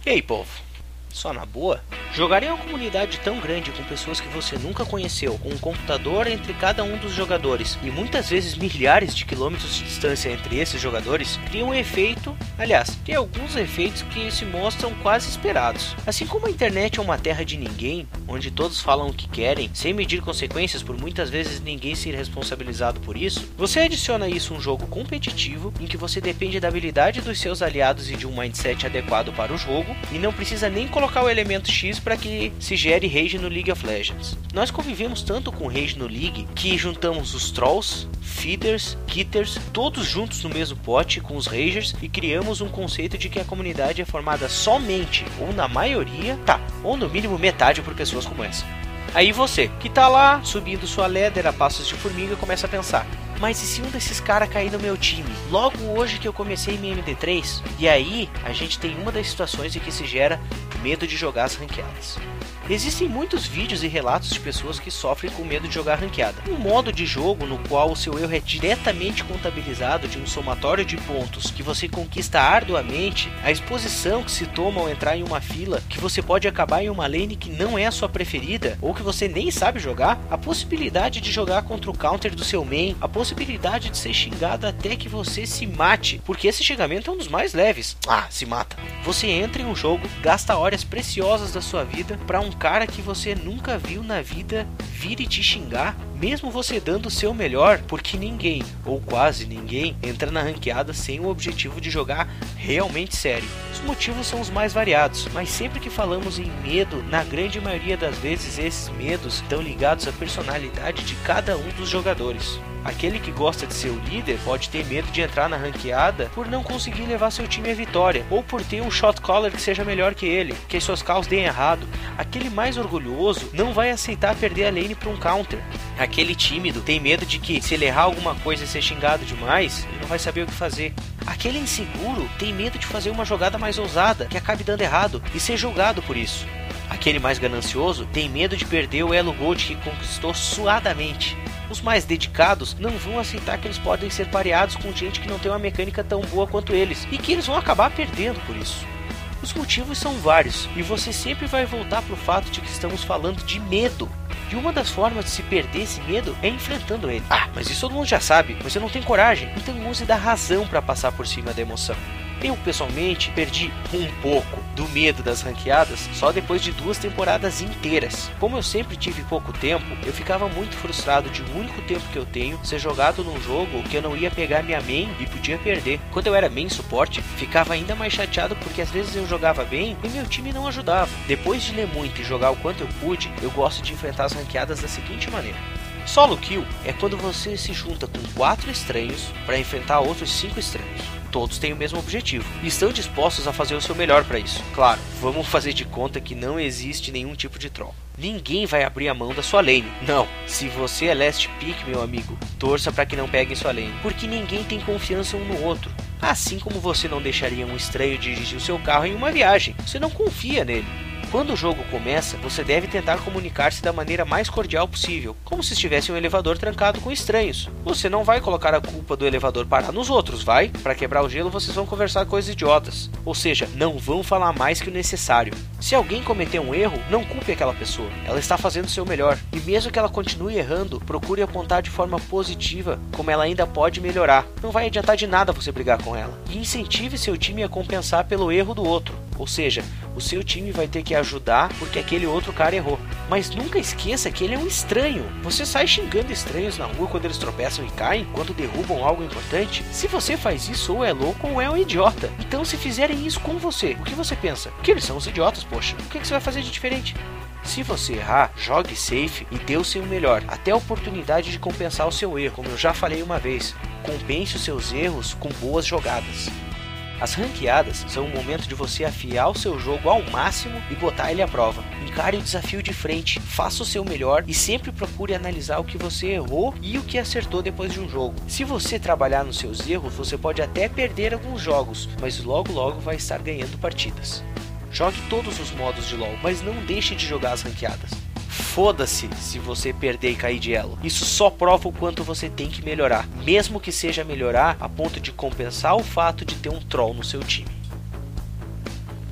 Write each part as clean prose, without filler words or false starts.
E aí, povo? Só na boa? Jogar em uma comunidade tão grande com pessoas que você nunca conheceu, com um computador entre cada um dos jogadores e muitas vezes milhares de quilômetros de distância entre esses jogadores, cria um efeito, aliás, tem alguns efeitos que se mostram quase esperados. Assim como a internet é uma terra de ninguém, onde todos falam o que querem, sem medir consequências por muitas vezes ninguém ser responsabilizado por isso, você adiciona isso a um jogo competitivo em que você depende da habilidade dos seus aliados e de um mindset adequado para o jogo e não precisa nem colocar o elemento X para que se gere rage no League of Legends. Nós convivemos tanto com rage no League que juntamos os trolls, feeders, kitters, todos juntos no mesmo pote com os ragers e criamos um conceito de que a comunidade é formada somente, ou na maioria, ou no mínimo metade por pessoas como essa. Aí você, que tá lá, subindo sua ladder a passos de formiga, começa a pensar: mas e se um desses caras cair no meu time? Logo hoje que eu comecei minha MD3? E aí, a gente tem uma das situações em que se gera medo de jogar as ranqueadas. Existem muitos vídeos e relatos de pessoas que sofrem com medo de jogar ranqueada. Um modo de jogo no qual o seu erro é diretamente contabilizado de um somatório de pontos que você conquista arduamente, a exposição que se toma ao entrar em uma fila, que você pode acabar em uma lane que não é a sua preferida, ou que você nem sabe jogar, a possibilidade de jogar contra o counter do seu main, a possibilidade de ser xingado até que você se mate, porque esse xingamento é um dos mais leves. Se mata. Você entra em um jogo, gasta horas preciosas da sua vida para um cara que você nunca viu na vida vir e te xingar, mesmo você dando o seu melhor, porque ninguém, ou quase ninguém, entra na ranqueada sem o objetivo de jogar realmente sério. Os motivos são os mais variados, mas sempre que falamos em medo, na grande maioria das vezes esses medos estão ligados à personalidade de cada um dos jogadores. Aquele que gosta de ser o líder pode ter medo de entrar na ranqueada por não conseguir levar seu time à vitória, ou por ter um shot caller que seja melhor que ele, que as suas calls deem errado. Aquele mais orgulhoso não vai aceitar perder a lane para um counter. Aquele tímido tem medo de que, se ele errar alguma coisa e ser xingado demais, ele não vai saber o que fazer. Aquele inseguro tem medo de fazer uma jogada mais ousada, que acabe dando errado, e ser julgado por isso. Aquele mais ganancioso tem medo de perder o elo gold que conquistou suadamente. Os mais dedicados não vão aceitar que eles podem ser pareados com gente que não tem uma mecânica tão boa quanto eles, e que eles vão acabar perdendo por isso. Os motivos são vários, e você sempre vai voltar para o fato de que estamos falando de medo. E uma das formas de se perder esse medo é enfrentando ele. Mas isso todo mundo já sabe, mas eu não tenho coragem. Então use da razão para passar por cima da emoção. Eu, pessoalmente, perdi um pouco do medo das ranqueadas só depois de 2 temporadas inteiras. Como eu sempre tive pouco tempo, eu ficava muito frustrado de o único tempo que eu tenho ser jogado num jogo que eu não ia pegar minha main e podia perder. Quando eu era main suporte, ficava ainda mais chateado porque às vezes eu jogava bem e meu time não ajudava. Depois de ler muito e jogar o quanto eu pude, eu gosto de enfrentar as ranqueadas da seguinte maneira. Solo kill é quando você se junta com 4 estranhos para enfrentar outros 5 estranhos. Todos têm o mesmo objetivo e estão dispostos a fazer o seu melhor para isso. Claro, vamos fazer de conta que não existe nenhum tipo de troll. Ninguém vai abrir a mão da sua lane. Não, se você é last pick, meu amigo, torça para que não peguem sua lane, porque ninguém tem confiança um no outro. Assim como você não deixaria um estranho dirigir o seu carro em uma viagem, você não confia nele. Quando o jogo começa, você deve tentar comunicar-se da maneira mais cordial possível, como se estivesse um elevador trancado com estranhos. Você não vai colocar a culpa do elevador parar nos outros, vai? Para quebrar o gelo, vocês vão conversar coisas idiotas. Ou seja, não vão falar mais que o necessário. Se alguém cometer um erro, não culpe aquela pessoa. Ela está fazendo o seu melhor. E mesmo que ela continue errando, procure apontar de forma positiva como ela ainda pode melhorar. Não vai adiantar de nada você brigar com ela. E incentive seu time a compensar pelo erro do outro. Ou seja, o seu time vai ter que ajudar porque aquele outro cara errou. Mas nunca esqueça que ele é um estranho. Você sai xingando estranhos na rua quando eles tropeçam e caem, quando derrubam algo importante? Se você faz isso, ou é louco ou é um idiota. Então, se fizerem isso com você, o que você pensa? Que eles são os idiotas, poxa. O que você vai fazer de diferente? Se você errar, jogue safe e dê o seu melhor, até a oportunidade de compensar o seu erro. Como eu já falei uma vez, compense os seus erros com boas jogadas. As ranqueadas são um momento de você afiar o seu jogo ao máximo e botar ele à prova. Encare o desafio de frente, faça o seu melhor e sempre procure analisar o que você errou e o que acertou depois de um jogo. Se você trabalhar nos seus erros, você pode até perder alguns jogos, mas logo vai estar ganhando partidas. Jogue todos os modos de LoL, mas não deixe de jogar as ranqueadas. Foda-se se você perder e cair de elo. Isso só prova o quanto você tem que melhorar, mesmo que seja melhorar a ponto de compensar o fato de ter um troll no seu time.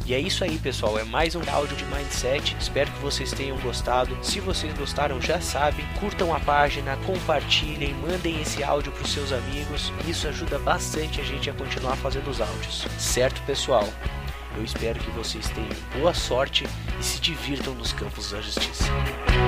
E é isso aí, pessoal, é mais um áudio de Mindset. Espero que vocês tenham gostado. Se vocês gostaram, já sabem, curtam a página, compartilhem, mandem esse áudio para os seus amigos. Isso ajuda bastante a gente a continuar fazendo os áudios. Certo, pessoal? Eu espero que vocês tenham boa sorte e se divirtam nos campos da justiça.